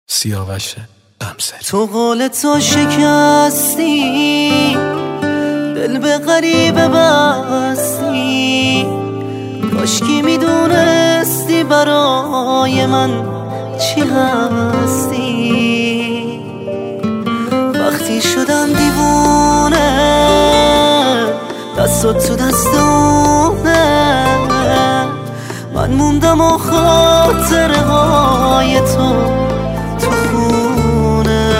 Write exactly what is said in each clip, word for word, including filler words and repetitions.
سیاوش غمزه. تو قول تو شکستی، دل به غریبه بستی. کاشکی میدونستی برای من چی هستی. وقتی شدم دیوونه، دستات تو دستونه، من موندم و خاطره های تو تو خونه.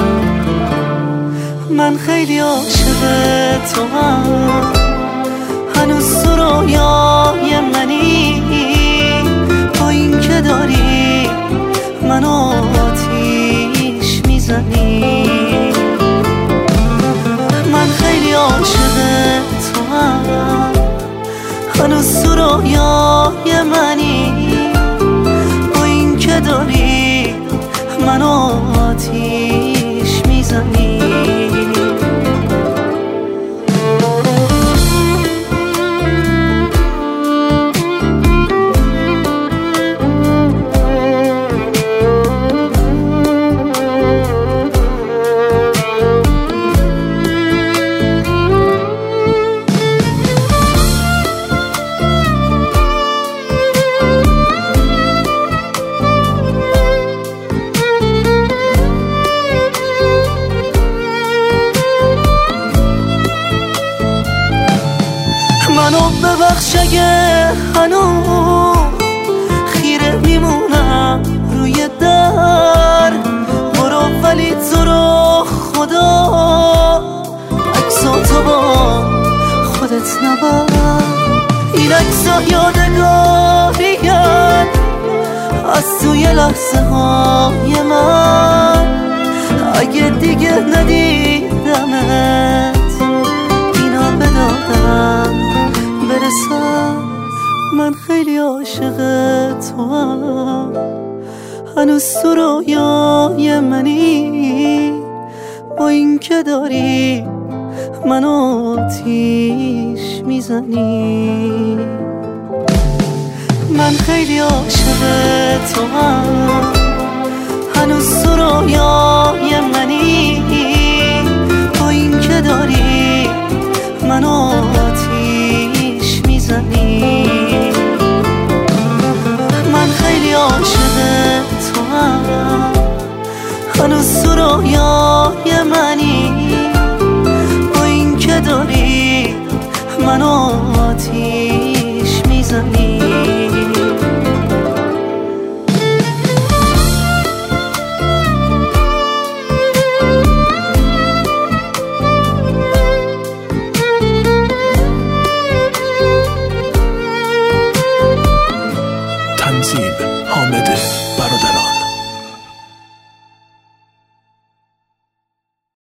من خیلی عاشق تو هم، هنوز تو رویای منی. با این که داری من آتیش میزنی. من خیلی عاشق تو هم، هنوز تو رویای منی. با این که داری من آتیش میزنی. منو ببخش اگه هنوز خیره میمونم روی در. برو ولی تو رو خدا عکساتو با خودت نبر. این عکسا یادگاری‌ان از توی لحظه های من. اگه دیگه ندیدمت اینا بدادم برسم. من خیلی عاشق تو هم، هنوز تو رویای منی. با این که داری من آتیش میزنی. من خیلی عاشق تو هم،